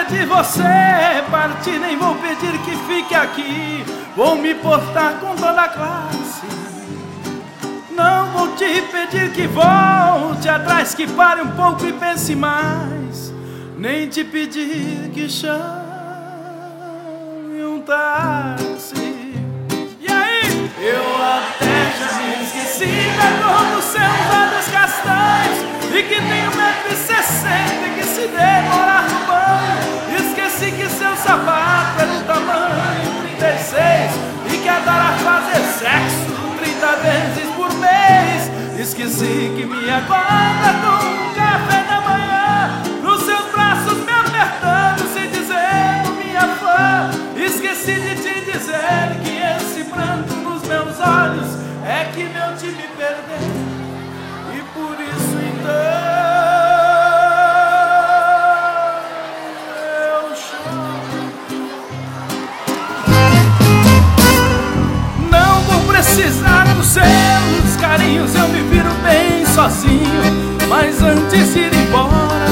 de você partir, nem vou pedir que fique aqui. Vou me portar com toda a classe. Não vou te pedir que volte atrás, que pare um pouco e pense mais. Nem te pedir que chame um táxi. E aí? Eu até já me esqueci da cor dos seus olhos castanhos, e que tem 1,60 m e que se demorar no banho. Esqueci que seu sapato é do tamanho 36 e que adora fazer sexo 30 vezes por mês. Esqueci que me acorda com um café da manhã, nos seus braços me apertando, se dizendo minha fã. Esqueci de te dizer que esse pranto nos meus olhos é que meu time perdeu, e por isso então eu choro. Não vou precisar dos seus carinhos, eu me viro bem sozinho. Mas antes de ir embora,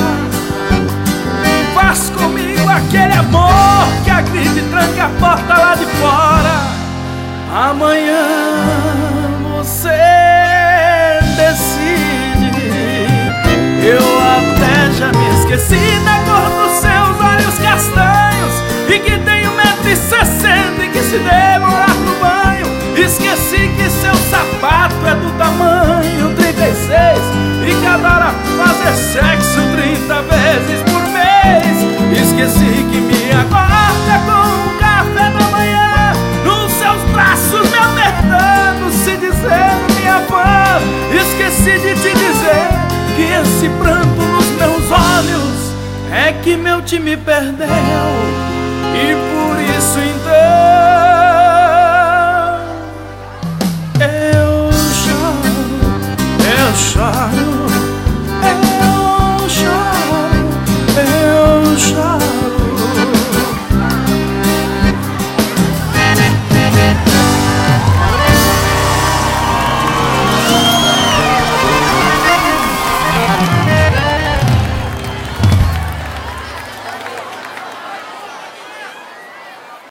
faz comigo aquele amor que agride e tranca a porta lá de fora. Amanhã você decide. Eu até já me esqueci da cor dos seus olhos castanhos, e que tem 1,60 m e que se demorar no banho. Esqueci que seu sapato é do tamanho 36 e que adora fazer sexo 30 vezes por mês. Esqueci que me acorda com um café da manhã, nos seus braços me apertando, se dizendo minha fã. Esqueci de te dizer que esse pranto nos meus olhos é que meu time perdeu, e por isso então